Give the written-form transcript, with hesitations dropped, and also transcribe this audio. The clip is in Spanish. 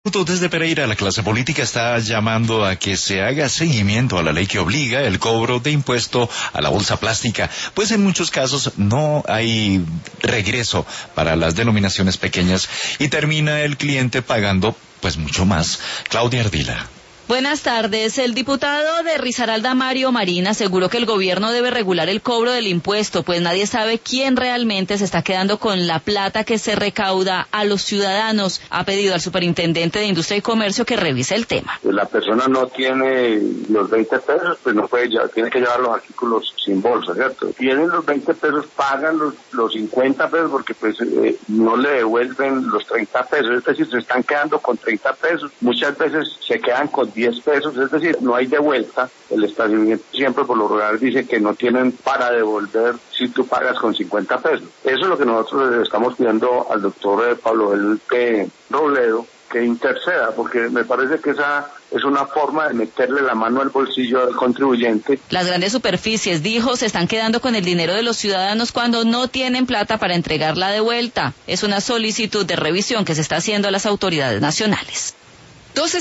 Desde Pereira, la clase política está llamando a que se haga seguimiento a la ley que obliga el cobro de impuesto a la bolsa plástica, pues en muchos casos no hay regreso para las denominaciones pequeñas y termina el cliente pagando pues mucho más. Claudia Ardila. Buenas tardes. El diputado de Risaralda, Mario Marín, aseguró que el gobierno debe regular el cobro del impuesto, pues nadie sabe quién realmente se está quedando con la plata que se recauda a los ciudadanos. Ha pedido al superintendente de Industria y Comercio que revise el tema. La persona no tiene los 20 pesos, pues no puede llevar, tiene que llevar los artículos sin bolsa, ¿cierto? Tienen los 20 pesos, pagan los 50 pesos porque pues no le devuelven los 30 pesos, es decir, se están quedando con 30 pesos. Muchas veces se quedan con 10 pesos, es decir, no hay devuelta. El establecimiento siempre por lo regular dice que no tienen para devolver si tú pagas con 50 pesos. Eso es lo que nosotros le estamos pidiendo al doctor Pablo Felipe Robledo, que interceda, porque me parece que esa es una forma de meterle la mano al bolsillo del contribuyente. Las grandes superficies, dijo, se están quedando con el dinero de los ciudadanos cuando no tienen plata para entregarla de vuelta. Es una solicitud de revisión que se está haciendo a las autoridades nacionales.